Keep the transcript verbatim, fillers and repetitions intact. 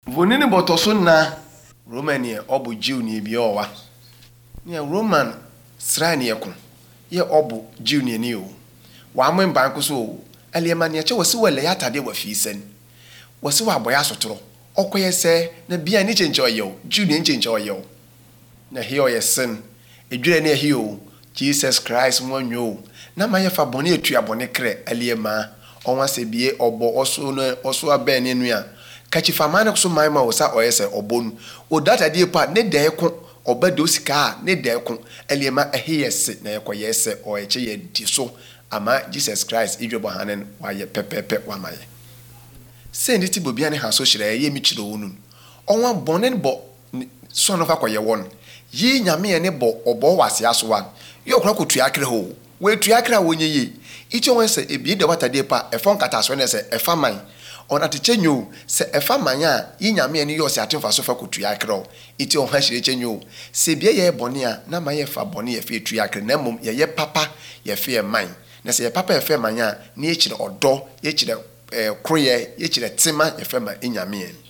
Vonini botosuna Romania obu Jew ni biowa. Nia Roman srani yakun. Ye obu Jew ni ni o. Wa mo mbanku so aliema ne che wose wale ya tade wa fiisen. Wose wa boya sotoro. Okoye se na bia ni chenche oyo. Jew ni chenche oyo. Na hiyo ye sin. Edwure ne hiyo Jesus Christ mwanyo. Na maye fa bone etu abone kre aliema. Onwa se bie obo oso no oso aben ni nua. Kachifamana kuso maima osa oyese obonu. O data die pa ne deko obado sika ne deko aliema ehiyese na yekoyese o eche ye diso ama Jesus Christ idwebo hanen wa ye pepepe wa maye. Se nditi bobia ne haso hire ye michiro wonu. Onwa bonen bo so no fa koye won. Yi nyame ne bo obo wase asowa. Yo kura kotu akre ho. We tu akra wonye yi. Ichi won se ebi de wata die pa efon kata so ne se efa man. On atechenyo se efa manya yi nyame ne yo se atemfa so fa kotu akra. Iti on ha hire chenyo. Se bie ye bone a na ma ye fa bone ye fe tu akra na mum ye ye papa ye fe man. Na se ye papa ye fe manya na ye kire odo ye kire eh kroye ye kire tema ye fe ma nyame.